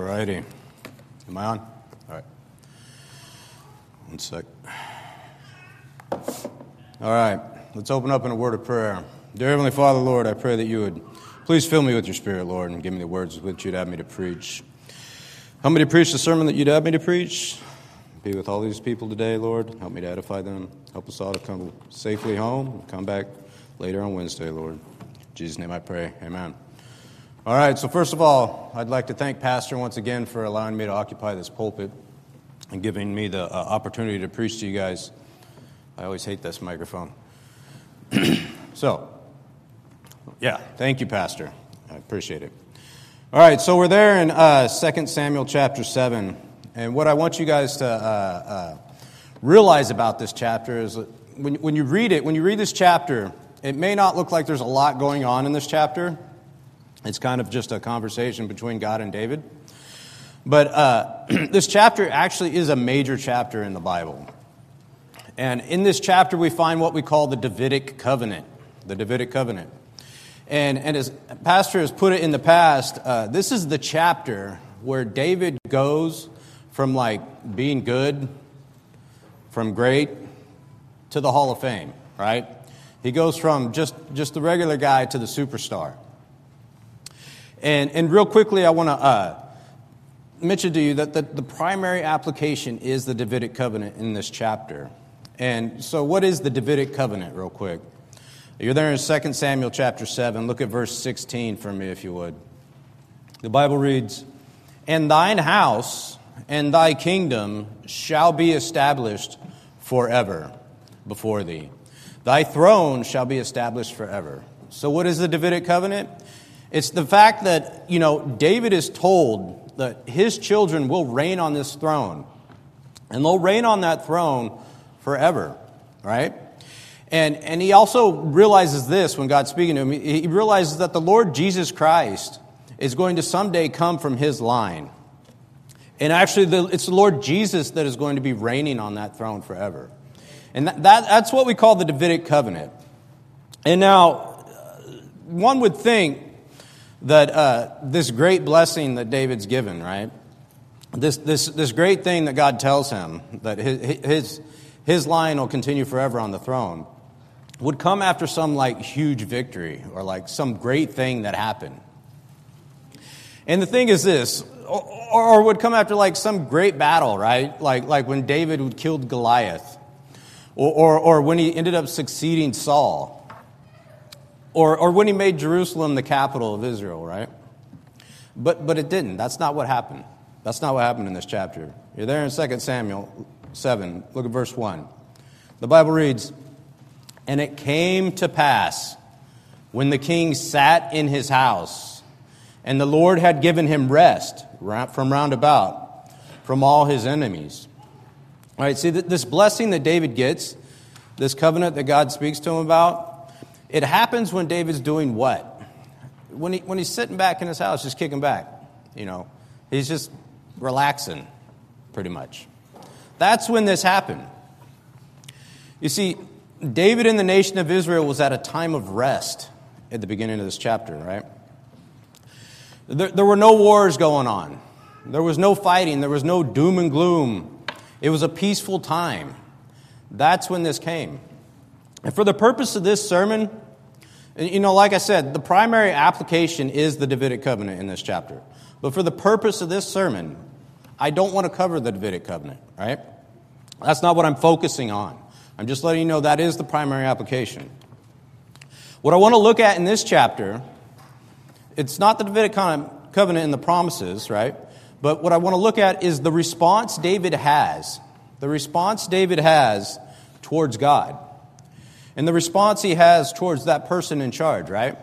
righty. Am I on? All right. One sec. All right. Let's open up in a word of prayer. Dear Heavenly Father, Lord, I pray that you would please fill me with your Spirit, Lord, and give me the words with which you'd have me to preach. Help me to preach the sermon that you'd have me to preach. Be with all these people today, Lord. Help me to edify them. Help us all to come safely home and come back later on Wednesday, Lord. In Jesus' name I pray. Amen. All right, so first of all, I'd like to thank Pastor once again for allowing me to occupy this pulpit and giving me the opportunity to preach to you guys. I always hate this microphone. So, yeah, thank you, Pastor. I appreciate it. All right, so we're there in 2 Samuel chapter 7, and what I want you guys to realize about this chapter is that when you read this chapter, it may not look like there's a lot going on in this chapter. It's kind of just a conversation between God and David. But this chapter actually is a major chapter in the Bible. And in this chapter, we find what we call the Davidic covenant. The Davidic covenant. And as Pastor has put it in the past, this is the chapter where David goes from like being good, from great, to the Hall of Fame, right? He goes from just the regular guy to the superstar. And real quickly, I want to mention to you that the primary application is the Davidic covenant in this chapter. And so what is the Davidic covenant, real quick? You're there in 2 Samuel chapter 7. Look at verse 16 for me, if you would. The Bible reads, "And thine house and thy kingdom shall be established forever before thee. Thy throne shall be established forever." So what is the Davidic covenant? It's the fact that, David is told that his children will reign on this throne. And they'll reign on that throne forever, right? And he also realizes this when God's speaking to him. He realizes that the Lord Jesus Christ is going to someday come from his line. And actually, it's the Lord Jesus that is going to be reigning on that throne forever. And that's what we call the Davidic covenant. And now, one would think that this great blessing that David's given, right? This great thing that God tells him, that his line will continue forever on the throne, would come after some like huge victory or like some great thing that happened. And the thing is this, or would come after like some great battle, right? Like when David killed Goliath, or when he ended up succeeding Saul, or when he made Jerusalem the capital of Israel, right? But it didn't. That's not what happened. That's not what happened in this chapter. You're there in 2 Samuel 7. Look at verse 1. The Bible reads, "And it came to pass, when the king sat in his house, and the Lord had given him rest from round about, from all his enemies." All right, see, this blessing that David gets, this covenant that God speaks to him about, it happens when David's doing what? When he's sitting back in his house, just kicking back. He's just relaxing, pretty much. That's when this happened. You see, David and the nation of Israel was at a time of rest at the beginning of this chapter, right? There were no wars going on. There was no fighting. There was no doom and gloom. It was a peaceful time. That's when this came. And for the purpose of this sermon, like I said, the primary application is the Davidic covenant in this chapter. But for the purpose of this sermon, I don't want to cover the Davidic covenant, right? That's not what I'm focusing on. I'm just letting you know that is the primary application. What I want to look at in this chapter, it's not the Davidic covenant and the promises, right? But what I want to look at is the response David has. The response David has towards God. And the response he has towards that person in charge, right?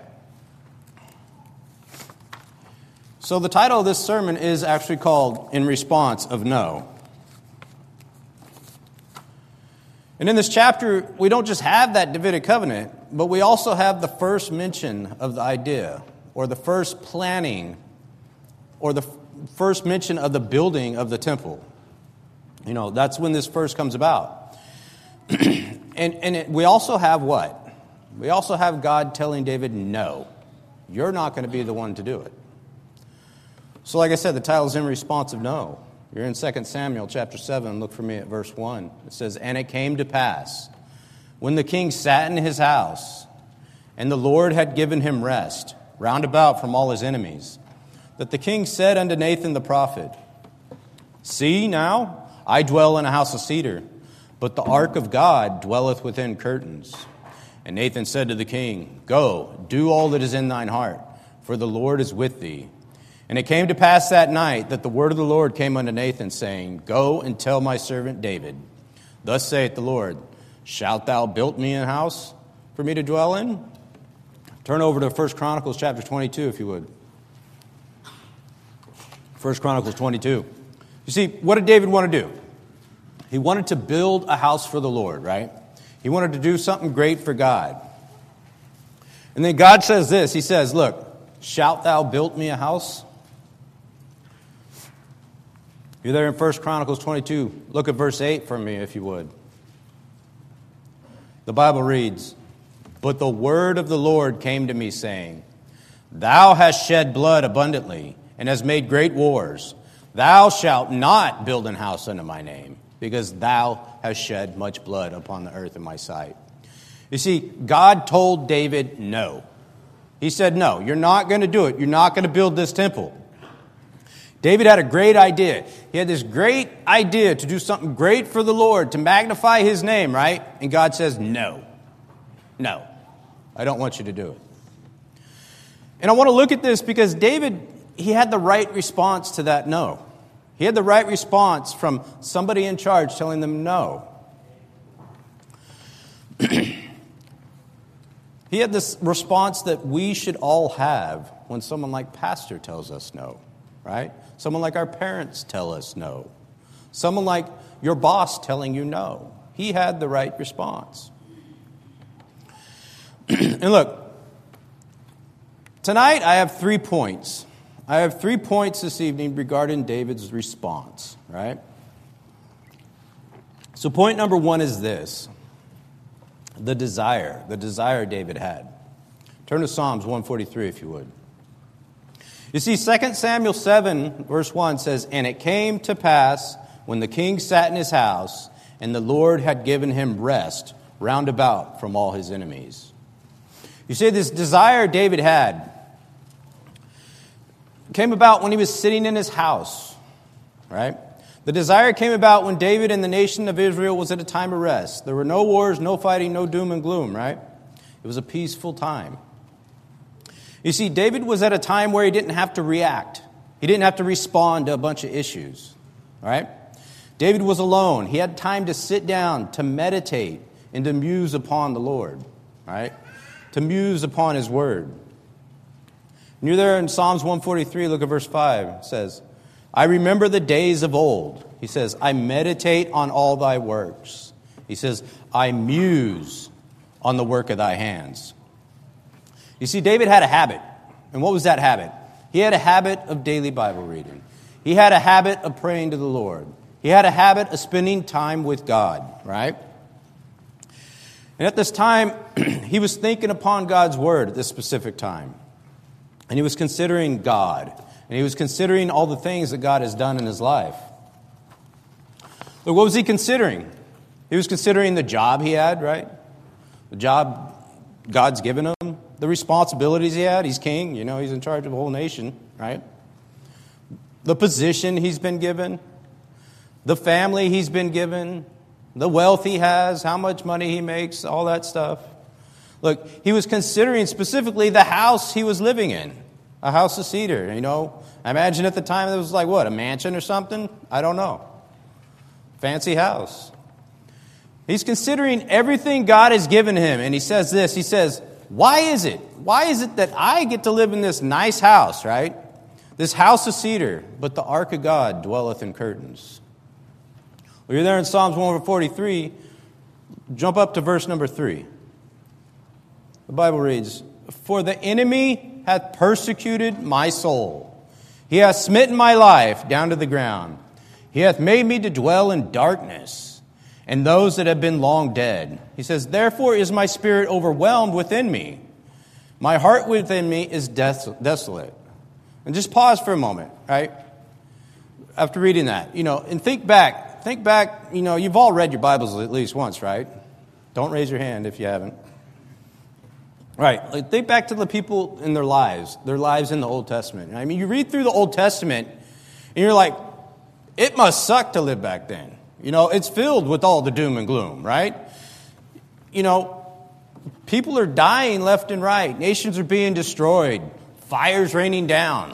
So the title of this sermon is actually called "In Response of No." And in this chapter, we don't just have that Davidic covenant, but we also have the first mention of the idea, or the first planning, or the first mention of the building of the temple. That's when this first comes about. And we also have what? We also have God telling David, no, you're not going to be the one to do it. So like I said, the title is in response of no. You're in 2 Samuel chapter 7. Look for me at verse 1. It says, "And it came to pass, when the king sat in his house, and the Lord had given him rest round about from all his enemies, that the king said unto Nathan the prophet, See now, I dwell in a house of cedar, but the ark of God dwelleth within curtains. And Nathan said to the king, Go, do all that is in thine heart, for the Lord is with thee. And it came to pass that night that the word of the Lord came unto Nathan, saying, Go and tell my servant David, Thus saith the Lord, Shalt thou build me a house for me to dwell in?" Turn over to 1 Chronicles chapter 22, if you would. 1 Chronicles 22. You see, what did David want to do? He wanted to build a house for the Lord, right? He wanted to do something great for God. And then God says this. He says, look, shalt thou build me a house? You're there in 1 Chronicles 22. Look at verse 8 for me, if you would. The Bible reads, "But the word of the Lord came to me, saying, Thou hast shed blood abundantly, and hast made great wars. Thou shalt not build an house unto my name, because thou hast shed much blood upon the earth in my sight." You see, God told David no. He said, no, you're not going to do it. You're not going to build this temple. David had a great idea. He had this great idea to do something great for the Lord, to magnify his name, right? And God says, no, I don't want you to do it. And I want to look at this because David, he had the right response to that no. He had the right response from somebody in charge telling them no. He had this response that we should all have when someone like pastor tells us no, right? Someone like our parents tell us no. Someone like your boss telling you no. He had the right response. And look, tonight I have 3 points. I have 3 points this evening regarding David's response, right? So point number 1 is this. The desire David had. Turn to Psalms 143 if you would. You see, 2 Samuel 7 verse 1 says, "And it came to pass when the king sat in his house, and the Lord had given him rest round about from all his enemies." You see, this desire David had came about when he was sitting in his house, right? The desire came about when David and the nation of Israel was at a time of rest. There were no wars, no fighting, no doom and gloom, right? It was a peaceful time. You see, David was at a time where he didn't have to react. He didn't have to respond to a bunch of issues, right? David was alone. He had time to sit down, to meditate, and to muse upon the Lord, right? To muse upon his word. And you're there in Psalms 143, look at verse 5. It says, "I remember the days of old." He says, "I meditate on all thy works." He says, "I muse on the work of thy hands." You see, David had a habit. And what was that habit? He had a habit of daily Bible reading. He had a habit of praying to the Lord. He had a habit of spending time with God, right? And at this time, he was thinking upon God's word at this specific time. And he was considering God. And he was considering all the things that God has done in his life. But what was he considering? He was considering the job he had, right? The job God's given him. The responsibilities he had. He's king, he's in charge of a whole nation, right? The position he's been given. The family he's been given. The wealth he has. How much money he makes. All that stuff. Look, he was considering specifically the house he was living in. A house of cedar, I imagine at the time it was like, what, a mansion or something? I don't know. Fancy house. He's considering everything God has given him. And he says this, he says, why is it that I get to live in this nice house, right? This house of cedar, but the ark of God dwelleth in curtains. Well, you're there in Psalms 143. Jump up to verse number 3. The Bible reads, "For the enemy hath persecuted my soul. He hath smitten my life down to the ground. He hath made me to dwell in darkness, and those that have been long dead." He says, "Therefore is my spirit overwhelmed within me. My heart within me is desolate. And just pause for a moment, right? After reading that, and think back, you've all read your Bibles at least once, right? Don't raise your hand if you haven't. Right, like think back to the people in their lives in the Old Testament. I mean, you read through the Old Testament, and you're like, it must suck to live back then. It's filled with all the doom and gloom, right? People are dying left and right. Nations are being destroyed. Fire's raining down.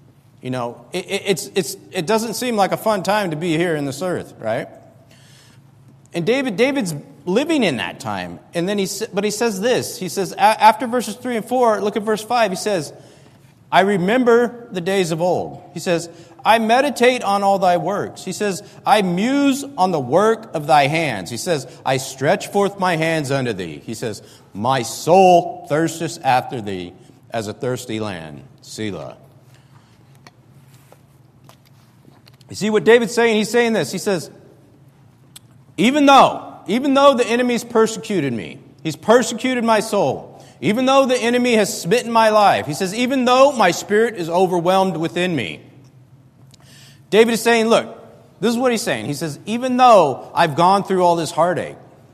It doesn't seem like a fun time to be here in this earth, right? And David's living in that time. And then he says this. He says, after verses 3 and 4, look at verse 5. He says, I remember the days of old. He says, I meditate on all thy works. He says, I muse on the work of thy hands. He says, I stretch forth my hands unto thee. He says, my soul thirsteth after thee as a thirsty land. Selah. You see what David's saying? He's saying this. He says, even though the enemy's persecuted me, he's persecuted my soul, even though the enemy has smitten my life, he says, even though my spirit is overwhelmed within me, David is saying, look, this is what he's saying. He says, even though I've gone through all this heartache,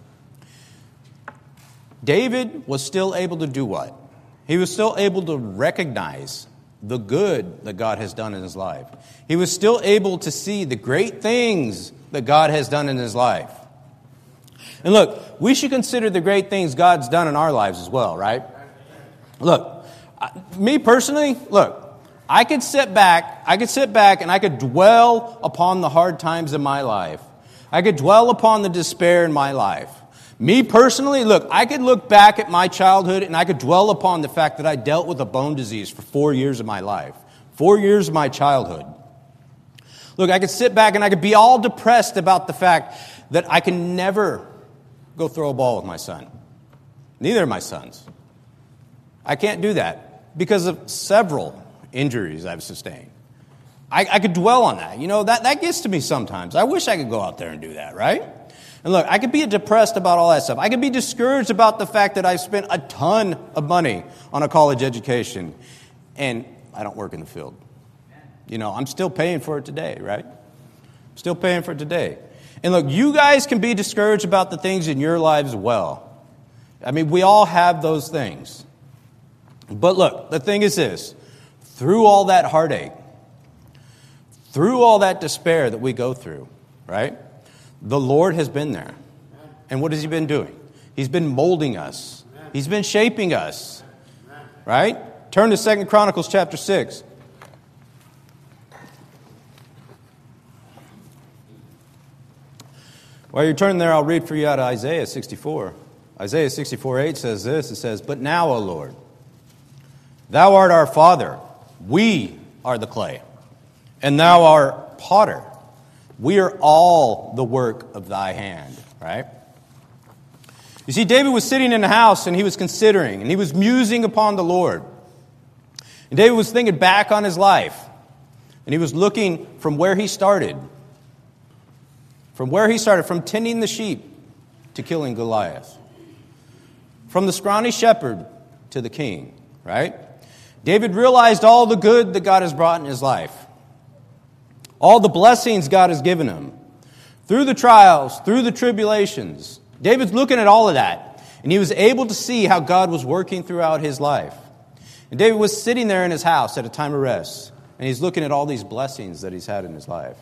David was still able to do what? He was still able to recognize the good that God has done in his life. He was still able to see the great things that God has done in his life. And look, we should consider the great things God's done in our lives as well, right? Look, me personally, I could sit back and I could dwell upon the hard times in my life. I could dwell upon the despair in my life. Me personally, I could look back at my childhood and I could dwell upon the fact that I dealt with a bone disease for 4 years of my life. 4 years of my childhood. Look, I could sit back and I could be all depressed about the fact that I can never go throw a ball with my son. Neither of my sons. I can't do that because of several injuries I've sustained. I could dwell on that. That gets to me sometimes. I wish I could go out there and do that, right? And look, I could be depressed about all that stuff. I could be discouraged about the fact that I've spent a ton of money on a college education and I don't work in the field. I'm still paying for it today, right? Still paying for it today. And look, you guys can be discouraged about the things in your lives as well. I mean, we all have those things. But look, the thing is this. Through all that heartache, through all that despair that we go through, right? The Lord has been there. And what has he been doing? He's been molding us. He's been shaping us. Right? Turn to 2 Chronicles chapter 6. While you're turning there, I'll read for you out of Isaiah 64. Isaiah 64:8 says this. It says, but now, O Lord, thou art our Father. We are the clay. And thou art potter. We are all the work of thy hand, right? You see, David was sitting in the house and he was considering and he was musing upon the Lord. And David was thinking back on his life. And he was looking from where he started. From tending the sheep to killing Goliath. From the scrawny shepherd to the king, right? David realized all the good that God has brought in his life. All the blessings God has given him. Through the trials, through the tribulations. David's looking at all of that. And he was able to see how God was working throughout his life. And David was sitting there in his house at a time of rest. And he's looking at all these blessings that he's had in his life.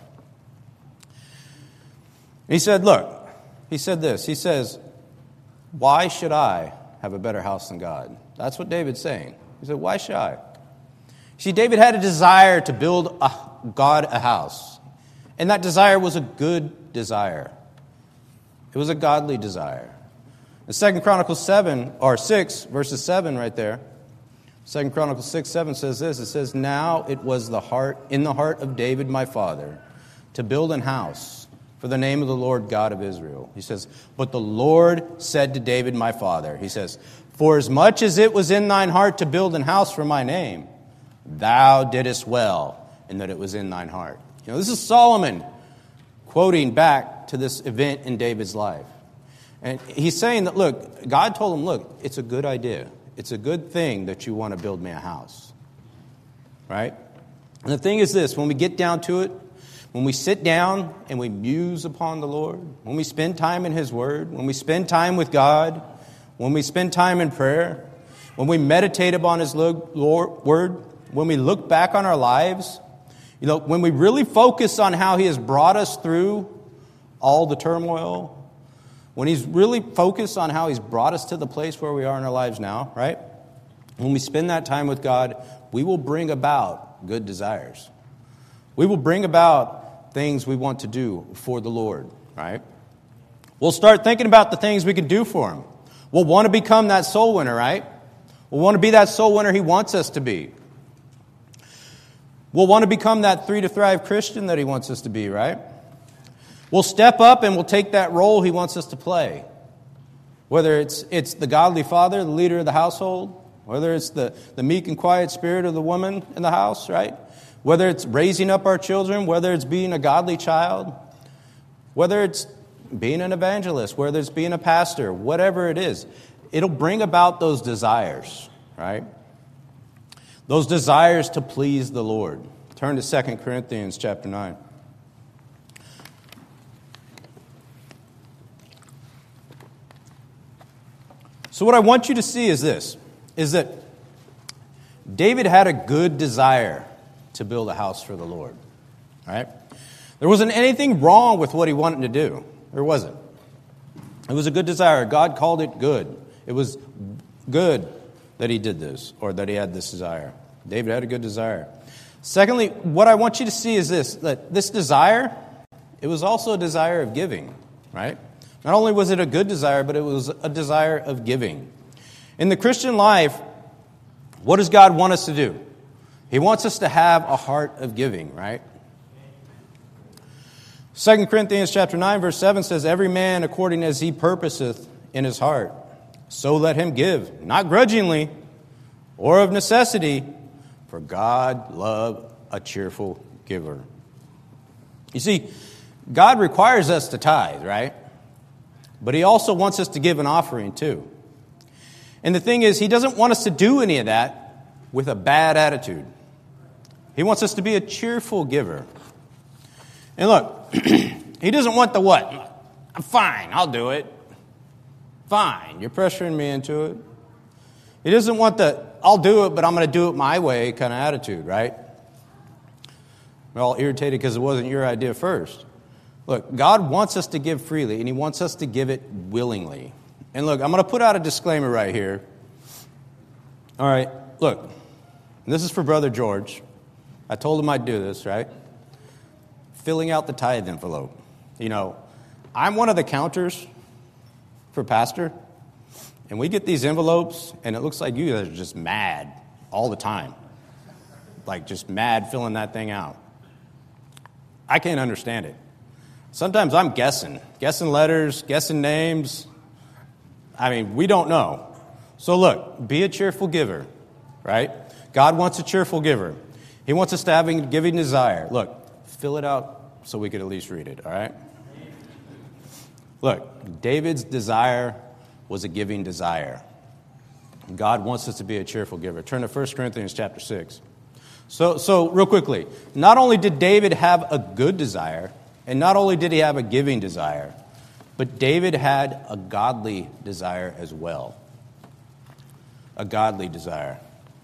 And he said, he said this. He says, why should I have a better house than God? That's what David's saying. He said, why should I? See, David had a desire to build God a house. And that desire was a good desire. It was a godly desire. In 2 Chronicles 6, verses 7 right there. 2 Chronicles 6:7 says this. It says, now it was in the heart of David my father to build an house for the name of the Lord God of Israel. He says, but the Lord said to David my father, he says, for as much as it was in thine heart to build an house for my name, thou didst well in that it was in thine heart. This is Solomon quoting back to this event in David's life. And he's saying that, look, God told him, look, it's a good idea. It's a good thing that you want to build me a house. Right? And the thing is this, when we get down to it, when we sit down and we muse upon the Lord, when we spend time in His Word, when we spend time with God, when we spend time in prayer, when we meditate upon His Word, when we look back on our lives, when we really focus on how He has brought us through all the turmoil, when He's really focused on how He's brought us to the place where we are in our lives now, right? When we spend that time with God, we will bring about good desires. We will bring about things we want to do for the Lord, right? We'll start thinking about the things we can do for Him. We'll want to become that soul winner, right? We'll want to be that soul winner He wants us to be. We'll want to become that 3 to Thrive Christian that He wants us to be, right? We'll step up and we'll take that role He wants us to play. Whether it's the godly father, the leader of the household, whether it's the meek and quiet spirit of the woman in the house, right? Whether it's raising up our children, whether it's being a godly child, whether it's being an evangelist, whether it's being a pastor, whatever it is, it'll bring about those desires, right? Those desires to please the Lord. Turn to 2 Corinthians chapter 9. So what I want you to see is this, is that David had a good desire to build a house for the Lord, right? There wasn't anything wrong with what he wanted to do. There wasn't. It was a good desire. God called it good. It was good that he did this, or that he had this desire. David had a good desire. Secondly, what I want you to see is this, that this desire, it was also a desire of giving, right? Not only was it a good desire, but it was a desire of giving. In the Christian life, what does God want us to do? He wants us to have a heart of giving, right? 2 Corinthians chapter 9, verse 7 says, "Every man according as he purposeth in his heart, so let him give, not grudgingly or of necessity, for God loveth a cheerful giver." You see, God requires us to tithe, right? But He also wants us to give an offering too. And the thing is, He doesn't want us to do any of that with a bad attitude. He wants us to be a cheerful giver. And look, He doesn't want the what? Fine, I'll do it. Fine, you're pressuring me into it. He doesn't want the, I'll do it, but I'm going to do it my way kind of attitude, right? We're all irritated because it wasn't your idea first. Look, God wants us to give freely, and He wants us to give it willingly. And look, I'm going to put out a disclaimer right here. All right, look, this is for Brother George. I told him I'd do this, right? Filling out the tithe envelope. I'm one of the counters for Pastor, and we get these envelopes, and it looks like you guys are just mad all the time. Like, just mad filling that thing out. I can't understand it. Sometimes I'm guessing letters, guessing names. I mean, we don't know. So look, be a cheerful giver, right? God wants a cheerful giver. He wants us to have a giving desire. Look, fill it out so we could at least read it, all right? Look, David's desire was a giving desire. God wants us to be a cheerful giver. Turn to 1 Corinthians chapter 6. So real quickly, not only did David have a good desire, and not only did he have a giving desire, but David had a godly desire as well. A godly desire.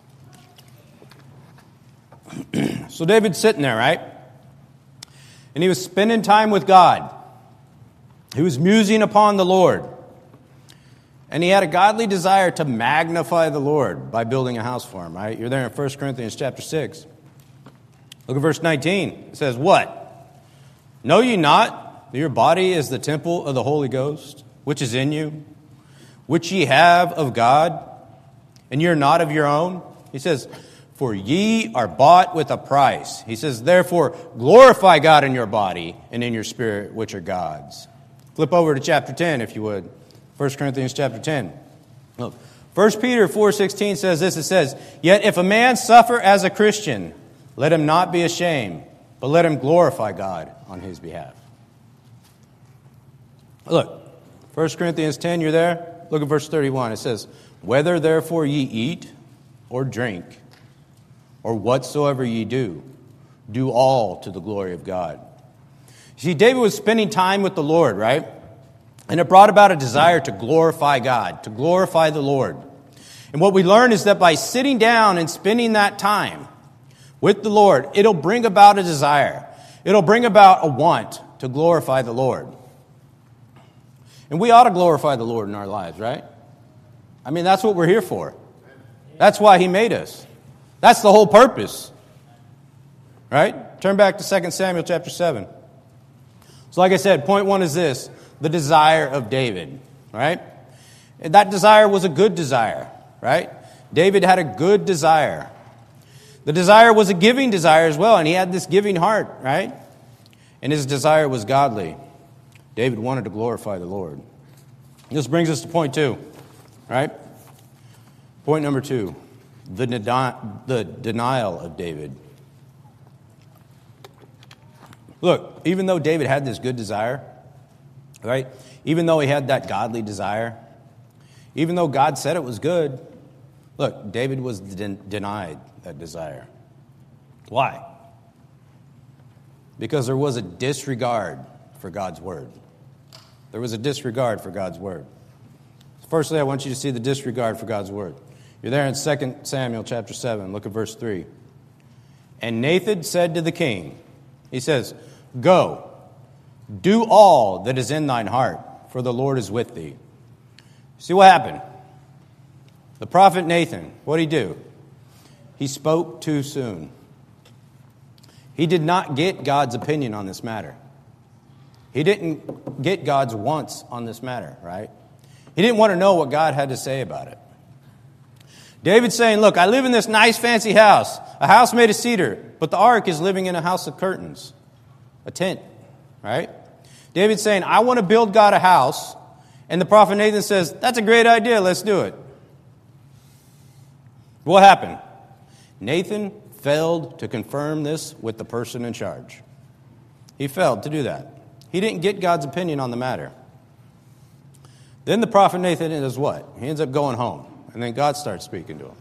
So David's sitting there, right? And he was spending time with God. He was musing upon the Lord. And he had a godly desire to magnify the Lord by building a house for Him, right? You're there in 1 Corinthians chapter 6. Look at verse 19. It says, "What? Know ye not that your body is the temple of the Holy Ghost, which is in you, which ye have of God, and ye are not of your own?" He says, "For ye are bought with a price." He says, "Therefore glorify God in your body and in your spirit, which are God's." Flip over to chapter 10, if you would. 1 Corinthians chapter 10. Look, 1 Peter 4:16 says this. It says, "Yet if a man suffer as a Christian, let him not be ashamed, but let him glorify God on his behalf." Look, 1 Corinthians 10, you're there? Look at verse 31. It says, "Whether therefore ye eat or drink, or whatsoever ye do, Do all to the glory of God. See, David was spending time with the Lord, right? And it brought about a desire to glorify God, to glorify the Lord. And what we learn is that by sitting down and spending that time with the Lord, it'll bring about a desire. It'll bring about a want to glorify the Lord. And we ought to glorify the Lord in our lives, right? I mean, that's what we're here for. That's why He made us. That's the whole purpose. Right? Turn back to 2 Samuel chapter 7. So like I said, point one is this, the desire of David. Right? And that desire was a good desire. Right? David had a good desire. The desire was a giving desire as well, and he had this giving heart, right? And his desire was godly. David wanted to glorify the Lord. This brings us to point two, right? Point number two, the denial of David. Look, even though David had this good desire, right? Even though he had that godly desire, even though God said it was good, look, David was denied that desire. Why? Because there was a disregard for God's word. There was a disregard for God's word. Firstly, I want you to see the disregard for God's word. You're there in 2 Samuel chapter 7. Look at verse 3. And Nathan said to the king, he says, Go, do all that is in thine heart, for the Lord is with thee. See what happened? The prophet Nathan, what did he do? He spoke too soon. He did not get God's opinion on this matter. He didn't get God's wants on this matter, right? He didn't want to know what God had to say about it. David's saying, look, I live in this nice fancy house, a house made of cedar, but the ark is living in a house of curtains, a tent, right? David's saying, I want to build God a house, and the prophet Nathan says, that's a great idea, let's do it. What happened? Nathan failed to confirm this with the person in charge. He failed to do that. He didn't get God's opinion on the matter. Then the prophet Nathan does what? He ends up going home. And then God starts speaking to him.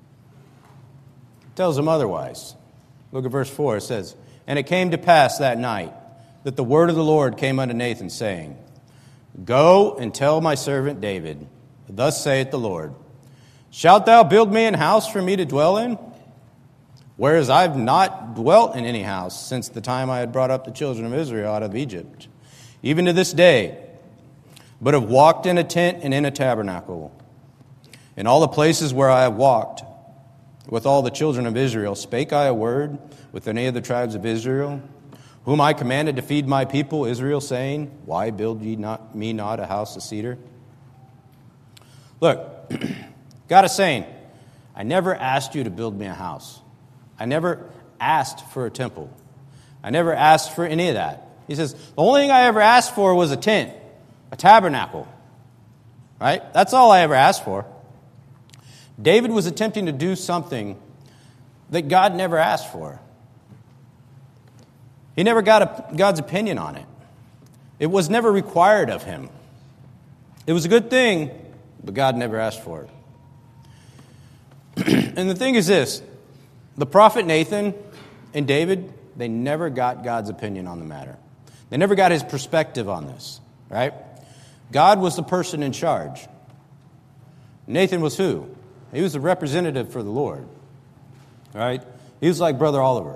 Tells him otherwise. Look at verse 4. It says, And it came to pass that night that the word of the Lord came unto Nathan, saying, Go and tell my servant David, Thus saith the Lord, Shalt thou build me an house for me to dwell in? Whereas I have not dwelt in any house since the time I had brought up the children of Israel out of Egypt, even to this day, but have walked in a tent and in a tabernacle. In all the places where I have walked with all the children of Israel, spake I a word with any of the tribes of Israel, whom I commanded to feed my people Israel, saying, Why build ye me not a house of cedar? Look, God is saying, I never asked you to build me a house. I never asked for a temple. I never asked for any of that. He says, the only thing I ever asked for was a tent, a tabernacle. Right? That's all I ever asked for. David was attempting to do something that God never asked for. He never got God's opinion on it. It was never required of him. It was a good thing, but God never asked for it. And the thing is this, the prophet Nathan and David, they never got God's opinion on the matter. They never got his perspective on this, right? God was the person in charge. Nathan was who? He was the representative for the Lord, right? He was like Brother Oliver.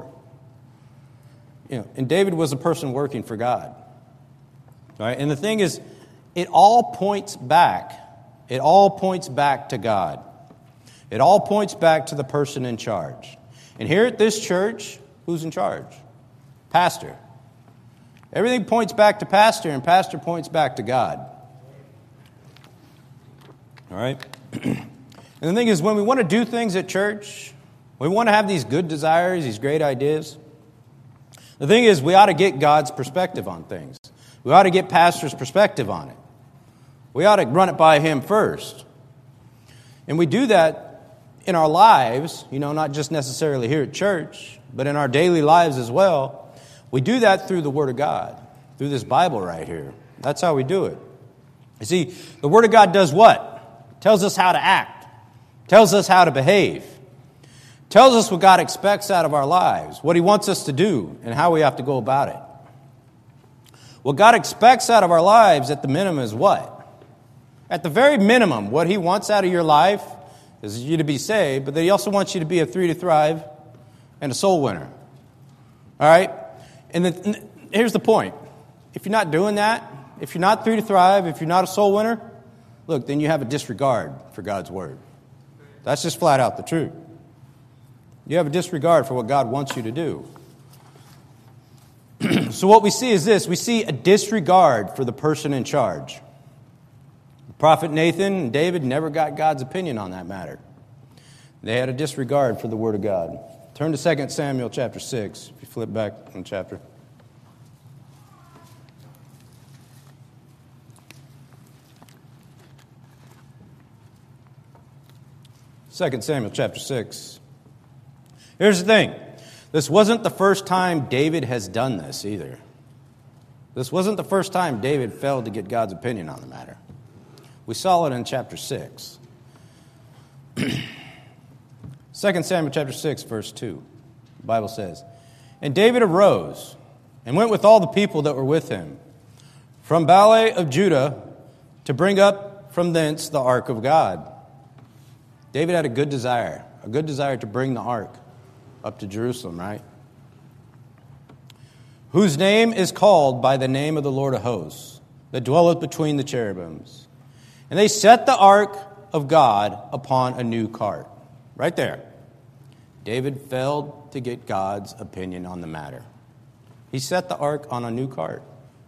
And David was a person working for God, right? And the thing is, it all points back. It all points back to God. It all points back to the person in charge. And here at this church, who's in charge? Pastor. Everything points back to pastor, and pastor points back to God. All right? And the thing is, when we want to do things at church, we want to have these good desires, these great ideas. The thing is, we ought to get God's perspective on things. We ought to get pastor's perspective on it. We ought to run it by him first. And we do that in our lives, not just necessarily here at church, but in our daily lives as well. We do that through the Word of God, through this Bible right here. That's how we do it. You see, the Word of God does what? Tells us how to act. Tells us how to behave. tells us what God expects out of our lives, what he wants us to do, and how we have to go about it. What God expects out of our lives at the minimum is what? At the very minimum, what he wants out of your life is you to be saved, but then he also wants you to be a 3 to thrive and a soul winner. All right? And here's the point. If you're not doing that, if you're not 3 to thrive, if you're not a soul winner, look, then you have a disregard for God's word. That's just flat out the truth. You have a disregard for what God wants you to do. So what we see is this. We see a disregard for the person in charge. The prophet Nathan and David never got God's opinion on that matter. They had a disregard for the word of God. Turn to 2 Samuel chapter 6, if you flip back one chapter. Second Samuel chapter 6. Here's the thing. This wasn't the first time David has done this either. This wasn't the first time David failed to get God's opinion on the matter. We saw it in chapter 6. 2 Samuel chapter 6, verse 2. The Bible says, "And David arose and went with all the people that were with him from Baalah of Judah to bring up from thence the ark of God." David had a good desire to bring the ark up to Jerusalem, right? "Whose name is called by the name of the Lord of hosts, that dwelleth between the cherubims. And they set the ark of God upon a new cart." Right there. David failed to get God's opinion on the matter. He set the ark on a new cart.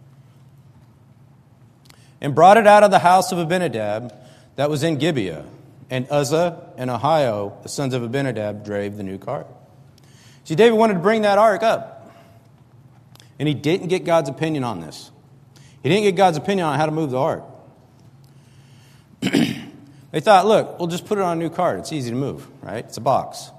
"And brought it out of the house of Abinadab that was in Gibeah. And Uzzah and Ahio, the sons of Abinadab, drave the new cart." See, David wanted to bring that ark up. And he didn't get God's opinion on this. He didn't get God's opinion on how to move the ark. They thought, look, we'll just put it on a new cart. It's easy to move, right? It's a box.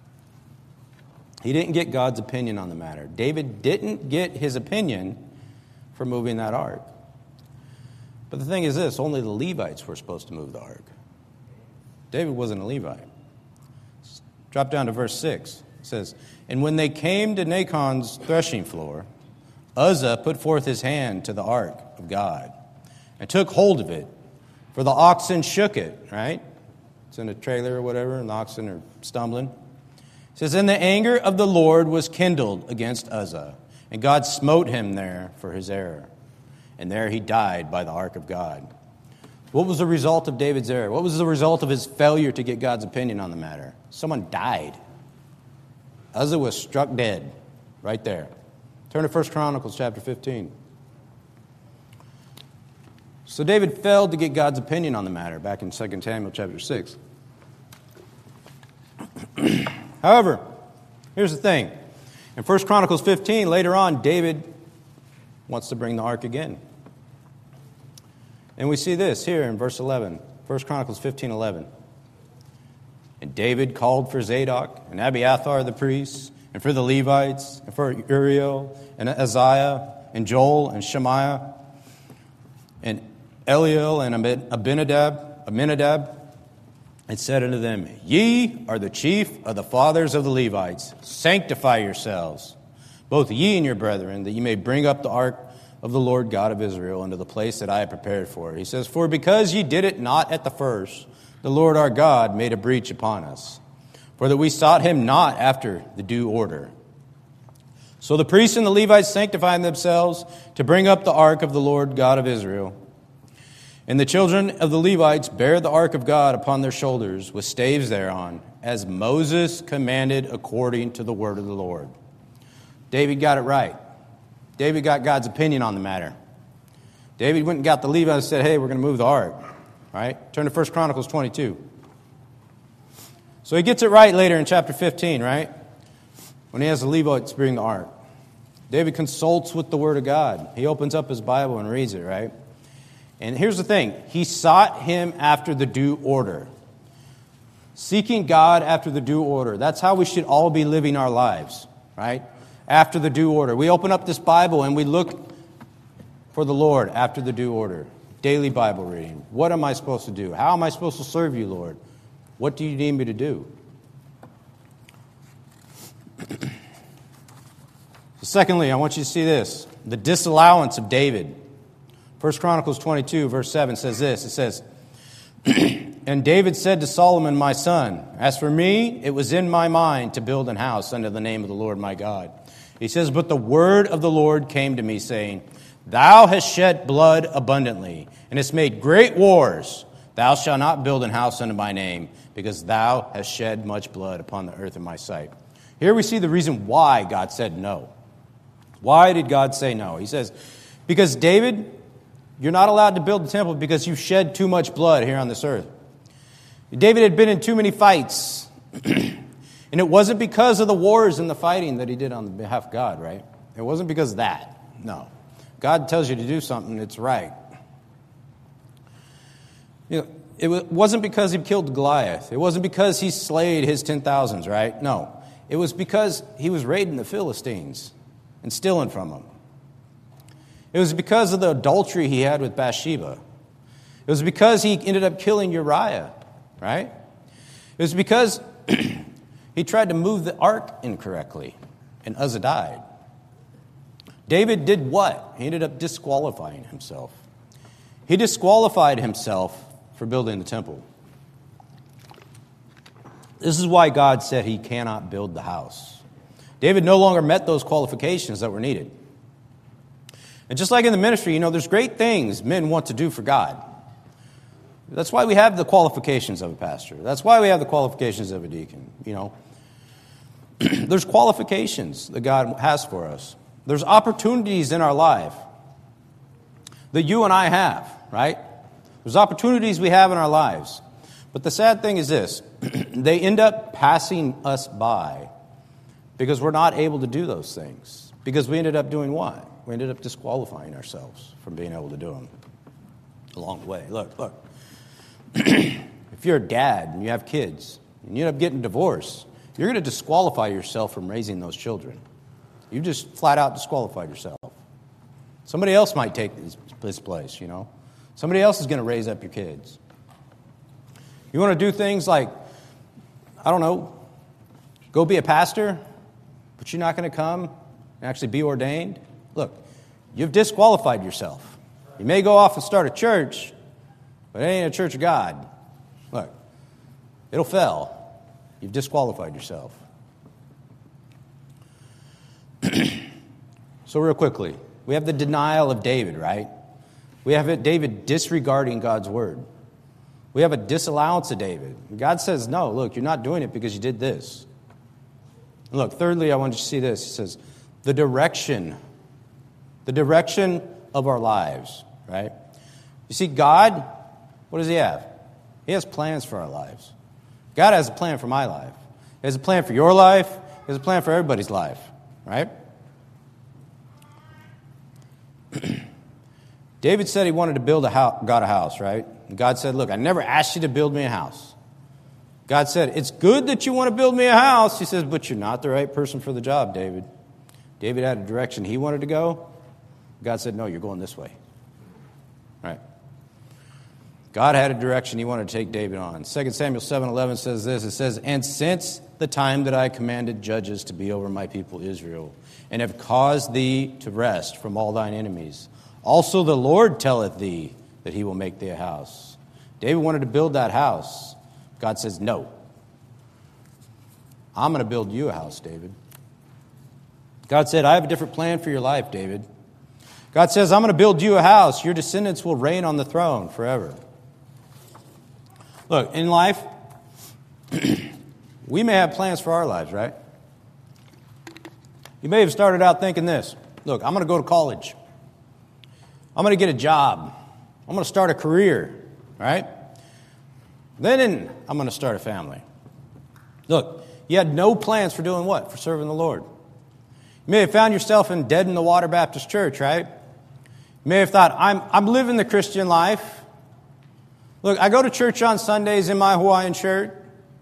He didn't get God's opinion on the matter. David didn't get his opinion for moving that ark. But the thing is this, only the Levites were supposed to move the ark. David wasn't a Levite. Drop down to verse 6. It says, "And when they came to Nachon's threshing floor, Uzzah put forth his hand to the ark of God and took hold of it, for the oxen shook it," right? It's in a trailer or whatever, and the oxen are stumbling. It says, "And the anger of the Lord was kindled against Uzzah, and God smote him there for his error. And there he died by the ark of God." What was the result of David's error? What was the result of his failure to get God's opinion on the matter? Someone died. Uzzah was struck dead right there. Turn to 1 Chronicles chapter 15. So David failed to get God's opinion on the matter back in 2 Samuel chapter 6. However, here's the thing. In 1 Chronicles 15, later on, David wants to bring the ark again. And we see this here in verse 11. 1 Chronicles 15:11. "And David called for Zadok and Abiathar the priests, and for the Levites, and for Uriel, and Azariah, and Joel, and Shemaiah, and Eliel, and Aminadab, and said unto them, Ye are the chief of the fathers of the Levites. Sanctify yourselves, both ye and your brethren, that ye may bring up the ark of the Lord God of Israel into the place that I have prepared for it." He says, "For because ye did it not at the first, the Lord our God made a breach upon us, for that we sought him not after the due order. So the priests and the Levites sanctified themselves to bring up the ark of the Lord God of Israel. And the children of the Levites bare the ark of God upon their shoulders with staves thereon, as Moses commanded according to the word of the Lord." David got it right. David got God's opinion on the matter. David went and got the Levites and said, hey, we're going to move the ark. Right? Turn to 1 Chronicles 22. So he gets it right later in chapter 15, right? When he has the Levites bring the ark. David consults with the word of God. He opens up his Bible and reads it, right? And here's the thing. He sought him after the due order. Seeking God after the due order. That's how we should all be living our lives, right? After the due order. We open up this Bible and we look for the Lord after the due order. Daily Bible reading. What am I supposed to do? How am I supposed to serve you, Lord? What do you need me to do? Secondly, I want you to see this, the disallowance of David. 1 Chronicles 22, verse 7 says this. It says, "And David said to Solomon, my son, as for me, it was in my mind to build an house under the name of the Lord my God." He says, "But the word of the Lord came to me, saying, Thou hast shed blood abundantly, and hast made great wars. Thou shalt not build an house unto my name, because thou hast shed much blood upon the earth in my sight." Here we see the reason why God said no. Why did God say no? He says, because David, you're not allowed to build the temple because you shed too much blood here on this earth. David had been in too many fights. And it wasn't because of the wars and the fighting that he did on behalf of God, right? It wasn't because of that. No. God tells you to do something, it's right. It wasn't because he killed Goliath. It wasn't because he slayed his 10,000s, right? No. It was because he was raiding the Philistines and stealing from them. It was because of the adultery he had with Bathsheba. It was because he ended up killing Uriah, right? It was because he tried to move the ark incorrectly, and Uzzah died. David did what? He ended up disqualifying himself. He disqualified himself for building the temple. This is why God said he cannot build the house. David no longer met those qualifications that were needed. And just like in the ministry, there's great things men want to do for God. That's why we have the qualifications of a pastor. That's why we have the qualifications of a deacon, There's qualifications that God has for us. There's opportunities in our life that you and I have, right? There's opportunities we have in our lives. But the sad thing is this. They end up passing us by because we're not able to do those things. Because we ended up doing what? We ended up disqualifying ourselves from being able to do them along the way. Look. If you're a dad and you have kids and you end up getting divorced, you're going to disqualify yourself from raising those children. You just flat out disqualified yourself. Somebody else might take this place, Somebody else is going to raise up your kids. You want to do things like, go be a pastor, but you're not going to come and actually be ordained? Look, you've disqualified yourself. You may go off and start a church, but it ain't a church of God. Look, it'll fail. You've disqualified yourself. So real quickly, we have the denial of David, right? We have David disregarding God's word. We have a disallowance of David. God says, no, look, you're not doing it because you did this. And look, thirdly, I want you to see this. He says, the direction of our lives, right? You see, God, what does he have? He has plans for our lives. God has a plan for my life. He has a plan for your life. He has a plan for everybody's life, right? David said he wanted to build God a house, right? And God said, look, I never asked you to build me a house. God said, it's good that you want to build me a house. He says, but you're not the right person for the job, David. David had a direction he wanted to go. God said, no, you're going this way. Right? God had a direction he wanted to take David on. 2 Samuel 7:11 says this. It says, and since the time that I commanded judges to be over my people Israel, and have caused thee to rest from all thine enemies, also the Lord telleth thee that he will make thee a house. David wanted to build that house. God says, no. I'm going to build you a house, David. God said, I have a different plan for your life, David. God says, I'm going to build you a house. Your descendants will reign on the throne forever. Look, in life, we may have plans for our lives, right? You may have started out thinking this. Look, I'm going to go to college. I'm going to get a job. I'm going to start a career, right? Then I'm going to start a family. Look, you had no plans for doing what? For serving the Lord. You may have found yourself in Dead in the Water Baptist Church, right? You may have thought, I'm living the Christian life. Look, I go to church on Sundays in my Hawaiian shirt.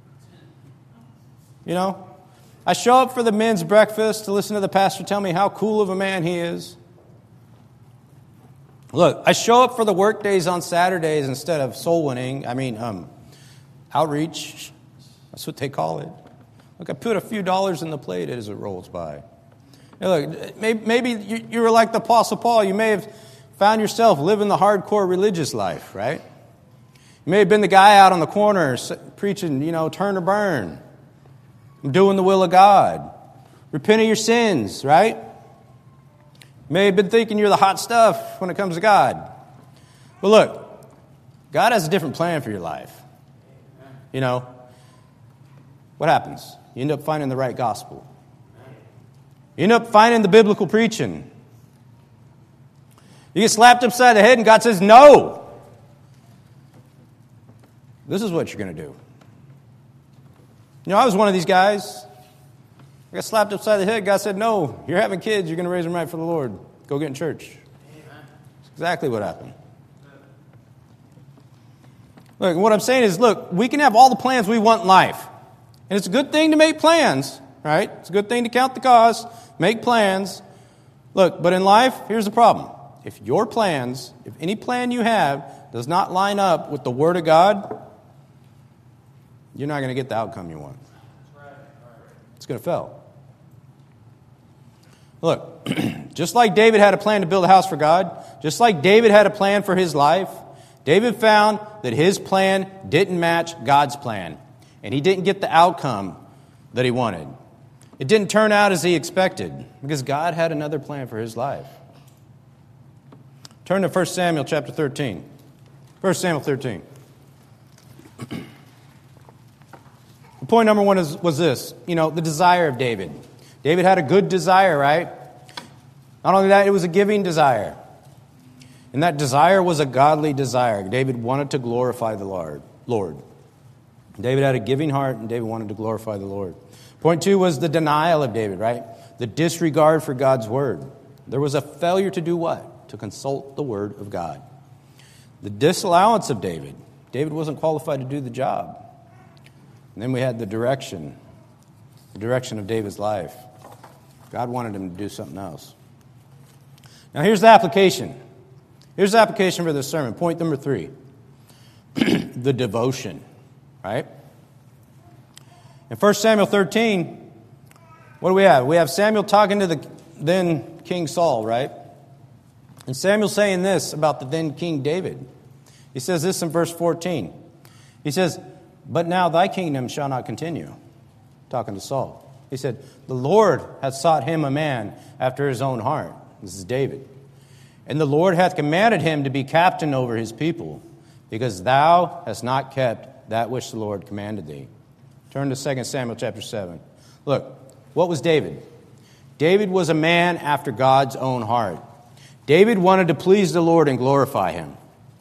I show up for the men's breakfast to listen to the pastor tell me how cool of a man he is. Look, I show up for the work days on Saturdays instead of soul winning. Outreach. That's what they call it. Look, I put a few dollars in the plate as it rolls by. Look, maybe you were like the Apostle Paul. You may have found yourself living the hardcore religious life, right? You may have been the guy out on the corner preaching, turn or burn. Doing the will of God. Repent of your sins, right? You may have been thinking you're the hot stuff when it comes to God. But look, God has a different plan for your life. What happens? You end up finding the right gospel. You end up finding the biblical preaching. You get slapped upside the head and God says, no. This is what you're going to do. I was one of these guys. I got slapped upside the head. God said, no, you're having kids. You're going to raise them right for the Lord. Go get in church. That's exactly what happened. Look, what I'm saying is, look, we can have all the plans we want in life. And it's a good thing to make plans, right? It's a good thing to count the cost, make plans. Look, but in life, here's the problem. If any plan you have does not line up with the Word of God, you're not going to get the outcome you want. It's going to fail. Look, just like David had a plan to build a house for God, just like David had a plan for his life, David found that his plan didn't match God's plan. And he didn't get the outcome that he wanted. It didn't turn out as he expected because God had another plan for his life. Turn to 1 Samuel chapter 13. 1 Samuel 13. Point number one was this, the desire of David. David had a good desire, right? Not only that, it was a giving desire. And that desire was a godly desire. David wanted to glorify the Lord. David had a giving heart, and David wanted to glorify the Lord. Point two was the denial of David, right? The disregard for God's word. There was a failure to do what? To consult the word of God. The disallowance of David. David wasn't qualified to do the job. And then we had the direction of David's life. God wanted him to do something else. Now here's the application. Here's the application for this sermon. Point number 3. The devotion. Right? In 1 Samuel 13, what do we have? We have Samuel talking to the then King Saul, right? And Samuel saying this about the then King David. He says this in verse 14. He says, but now thy kingdom shall not continue. Talking to Saul. He said, the Lord hath sought him a man after his own heart. This is David. And the Lord hath commanded him to be captain over his people, because thou hast not kept that which the Lord commanded thee. Turn to 2 Samuel chapter 7. Look, what was David? David was a man after God's own heart. David wanted to please the Lord and glorify him.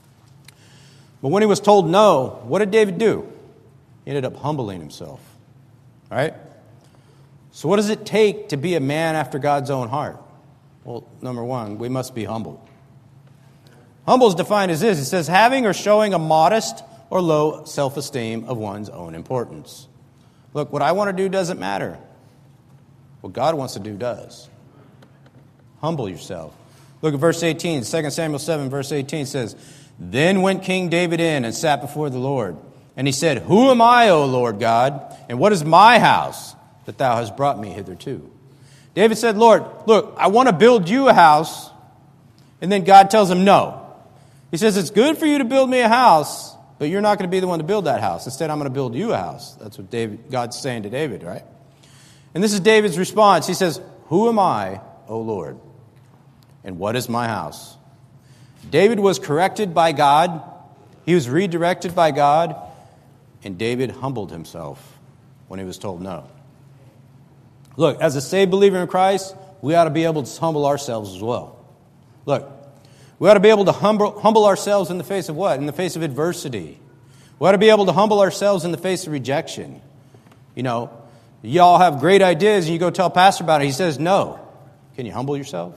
But when he was told no, what did David do? He ended up humbling himself. Right? So what does it take to be a man after God's own heart? Well, number one, we must be humble. Humble is defined as this. It says, having or showing a modest or low self-esteem of one's own importance. Look, what I want to do doesn't matter. What God wants to do does. Humble yourself. Look at verse 18. 2 Samuel 7, verse 18 says, then went King David in and sat before the Lord. And he said, who am I, O Lord God? And what is my house that thou hast brought me hitherto? David said, Lord, look, I want to build you a house. And then God tells him no. He says, it's good for you to build me a house, but you're not going to be the one to build that house. Instead, I'm going to build you a house. That's what God's saying to David, right? And this is David's response. He says, who am I, O Lord? And what is my house? David was corrected by God. He was redirected by God. And David humbled himself when he was told no. Look, as a saved believer in Christ, we ought to be able to humble ourselves as well. Look, we ought to be able to humble ourselves in the face of what? In the face of adversity. We ought to be able to humble ourselves in the face of rejection. You all have great ideas and you go tell pastor about it. He says no. Can you humble yourself?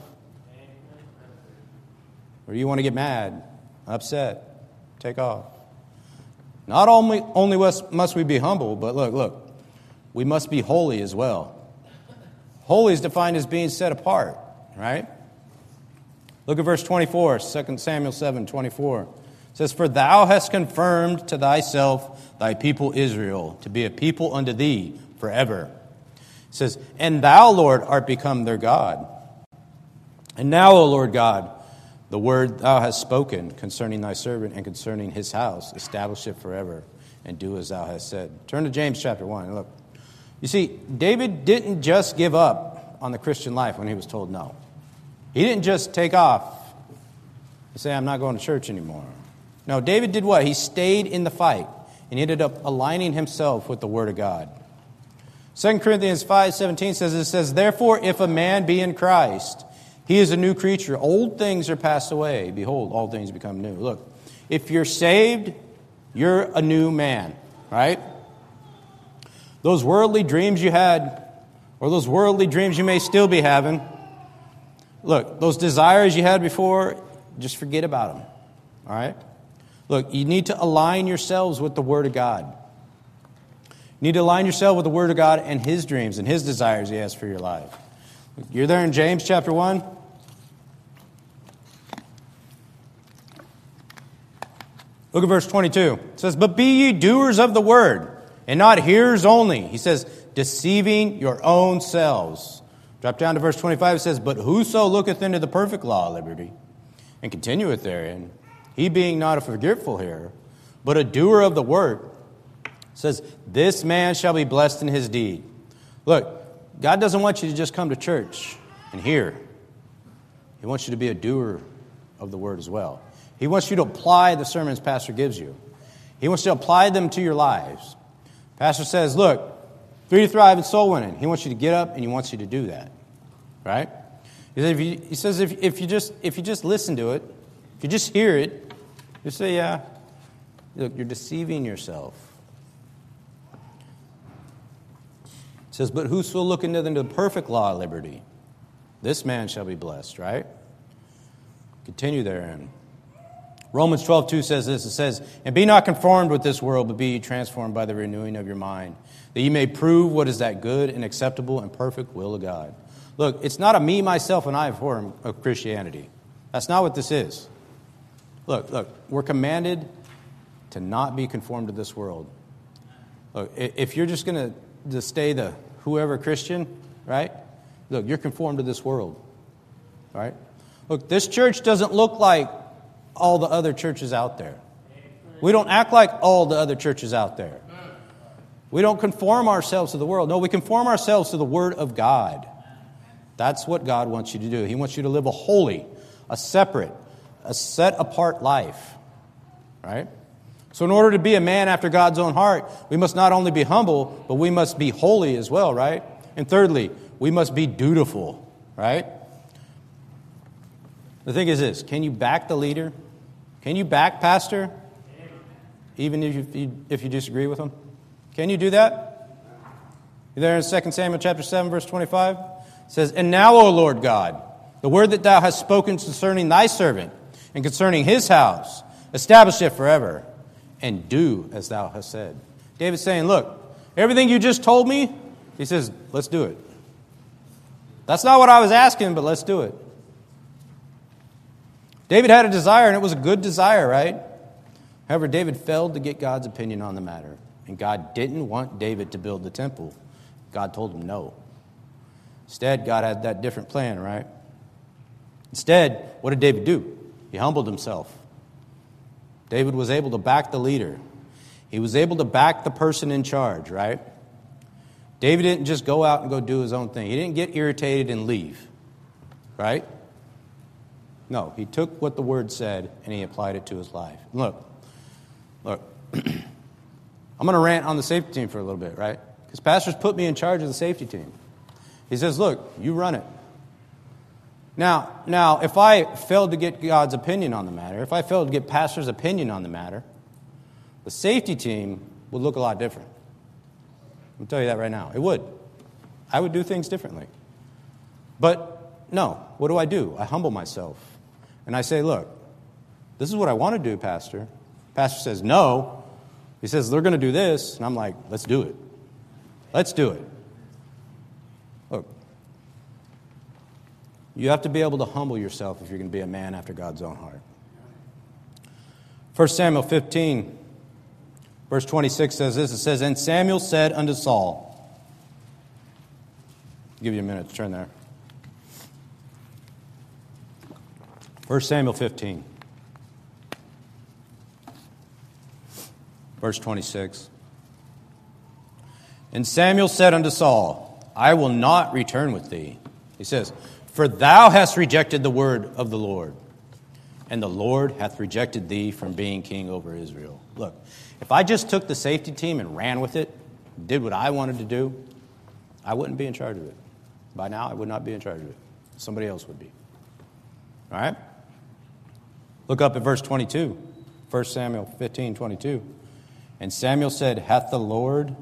Or you want to get mad, upset, take off? Not only must we be humble, but look, we must be holy as well. Holy is defined as being set apart, right? Look at verse 24, 2 Samuel 7, 24. It says, for thou hast confirmed to thyself thy people Israel to be a people unto thee, forever. It says, and thou, Lord, art become their God. And now, O Lord God, the word thou hast spoken concerning thy servant and concerning his house, establish it forever and do as thou hast said. Turn to James chapter 1. Look, you see, David didn't just give up on the Christian life when he was told no. He didn't just take off and say, I'm not going to church anymore. No, David did what? He stayed in the fight, and he ended up aligning himself with the Word of God. 2 Corinthians 5:17 says, therefore, if a man be in Christ, he is a new creature. Old things are passed away. Behold, all things become new. Look, if you're saved, you're a new man, right? Those worldly dreams you had, or those worldly dreams you may still be having, look, those desires you had before, just forget about them, all right? Look, you need to align yourselves with the Word of God. You need to align yourself with the Word of God and His dreams and His desires He has for your life. You're there in James chapter 1. Look at verse 22. It says, but be ye doers of the word, and not hearers only. He says, deceiving your own selves. Drop down to verse 25. It says, but whoso looketh into the perfect law of liberty, and continueth therein, he being not a forgetful hearer, but a doer of the word, says, this man shall be blessed in his deed. Look, God doesn't want you to just come to church and hear. He wants you to be a doer of the word as well. He wants you to apply the sermons Pastor gives you. He wants you to apply them to your lives. Pastor says, look, 3 to thrive in soul winning. He wants you to get up and he wants you to do that. Right? He says if you just listen to it, if you just hear it, you say, yeah, look, you're deceiving yourself. It says, but whoso look into the perfect law of liberty, this man shall be blessed, right? Continue therein. Romans 12:2 says this. It says, and be not conformed with this world, but be ye transformed by the renewing of your mind, that ye may prove what is that good and acceptable and perfect will of God. Look, it's not a me, myself, and I form of Christianity. That's not what this is. Look, we're commanded to not be conformed to this world. Look, if you're just going to stay the whoever Christian, right? Look, you're conformed to this world, right? Look, this church doesn't look like all the other churches out there. We don't act like all the other churches out there. We don't conform ourselves to the world. No, we conform ourselves to the Word of God. That's what God wants you to do. He wants you to live a holy, a separate, a set-apart life, right? So in order to be a man after God's own heart, we must not only be humble, but we must be holy as well, right? And thirdly, we must be dutiful, right? The thing is this, can you back the leader? Can you back pastor? Even if you disagree with him? Can you do that? You there in 2 Samuel chapter 7, verse 25? It says, and now, O Lord God, the word that thou hast spoken concerning thy servant and concerning his house, establish it forever, and do as thou hast said. David's saying, look, everything you just told me, he says, let's do it. That's not what I was asking, but let's do it. David had a desire, and it was a good desire, right? However, David failed to get God's opinion on the matter. And God didn't want David to build the temple. God told him no. Instead, God had that different plan, right? Instead, what did David do? He humbled himself. David was able to back the leader. He was able to back the person in charge, right? David didn't just go out and go do his own thing. He didn't get irritated and leave, right? No, he took what the word said and he applied it to his life. Look, I'm going to rant on the safety team for a little bit, right? Because pastors put me in charge of the safety team. He says, look, you run it. Now, if I failed to get God's opinion on the matter, if I failed to get pastor's opinion on the matter, the safety team would look a lot different. I'll tell you that right now. It would. I would do things differently. But no, what do? I humble myself. And I say, look, this is what I want to do, Pastor. Pastor says, no. He says, they're going to do this. And I'm like, let's do it. Let's do it. Look, you have to be able to humble yourself if you're going to be a man after God's own heart. 1 Samuel 15, verse 26 says this. It says, and Samuel said unto Saul, give you a minute to turn there. 1 Samuel 15. Verse 26. And Samuel said unto Saul, I will not return with thee. He says, for thou hast rejected the word of the Lord, and the Lord hath rejected thee from being king over Israel. Look, if I just took the safety team and ran with it, did what I wanted to do, I wouldn't be in charge of it. By now, I would not be in charge of it. Somebody else would be. All right? Look up at verse 22. 1 Samuel 15, 22. And Samuel said, Hath the Lord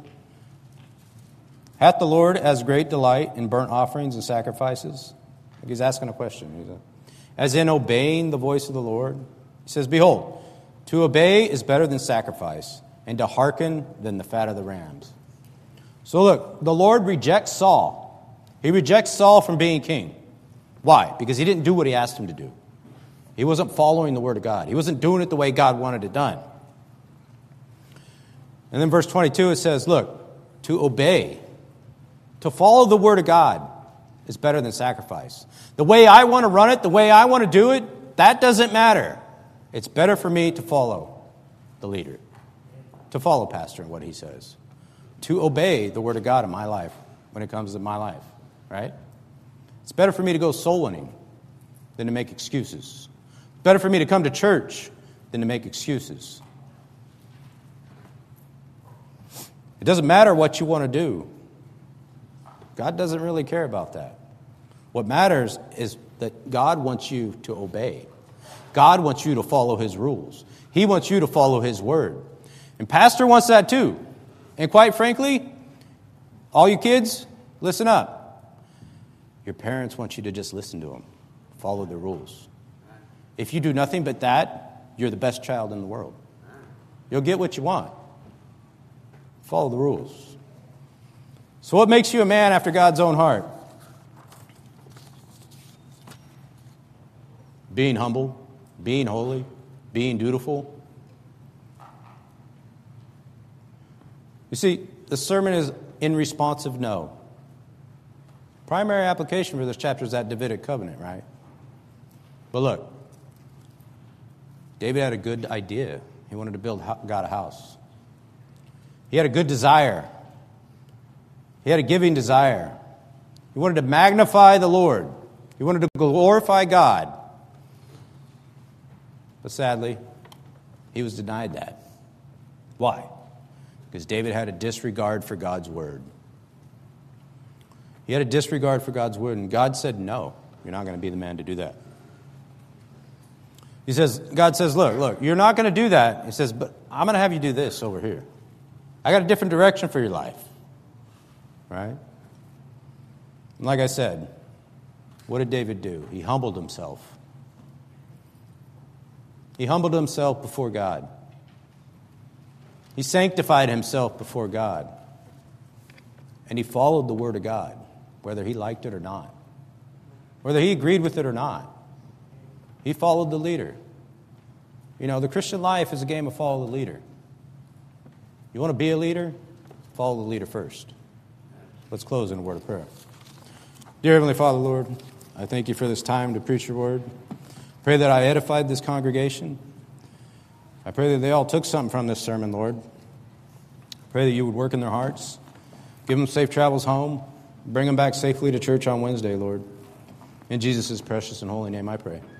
as great delight in burnt offerings and sacrifices? Like he's asking a question. As in obeying the voice of the Lord? He says, Behold, to obey is better than sacrifice, and to hearken than the fat of the rams. So look, the Lord rejects Saul. He rejects Saul from being king. Why? Because he didn't do what he asked him to do. He wasn't following the word of God. He wasn't doing it the way God wanted it done. And then verse 22, it says, look, to obey, to follow the word of God is better than sacrifice. The way I want to run it, the way I want to do it, that doesn't matter. It's better for me to follow the leader, to follow pastor and what he says, to obey the word of God in my life when it comes to my life, right? It's better for me to go soul winning than to make excuses. It's better for me to come to church than to make excuses. It doesn't matter what you want to do. God doesn't really care about that. What matters is that God wants you to obey. God wants you to follow his rules. He wants you to follow his word. And pastor wants that too. And quite frankly, all you kids, listen up. Your parents want you to just listen to them. Follow the rules. If you do nothing but that, you're the best child in the world. You'll get what you want. Follow the rules. So what makes you a man after God's own heart? Being humble, being holy, being dutiful. You see, the sermon is in response of no. Primary application for this chapter is that Davidic covenant, right? But look, David had a good idea. He wanted to build God a house. He had a good desire. He had a giving desire. He wanted to magnify the Lord. He wanted to glorify God. But sadly, he was denied that. Why? Because David had a disregard for God's word. He had a disregard for God's word, and God said, no, you're not going to be the man to do that. God says, look, you're not going to do that. He says, but I'm going to have you do this over here. I got a different direction for your life. Right? And like I said, what did David do? He humbled himself. He humbled himself before God. He sanctified himself before God. And he followed the word of God, whether he liked it or not. Whether he agreed with it or not. He followed the leader. You know, the Christian life is a game of follow the leader. You want to be a leader? Follow the leader first. Let's close in a word of prayer. Dear Heavenly Father, Lord, I thank you for this time to preach your word. Pray that I edified this congregation. I pray that they all took something from this sermon, Lord. Pray that you would work in their hearts. Give them safe travels home. Bring them back safely to church on Wednesday, Lord. In Jesus' precious and holy name I pray.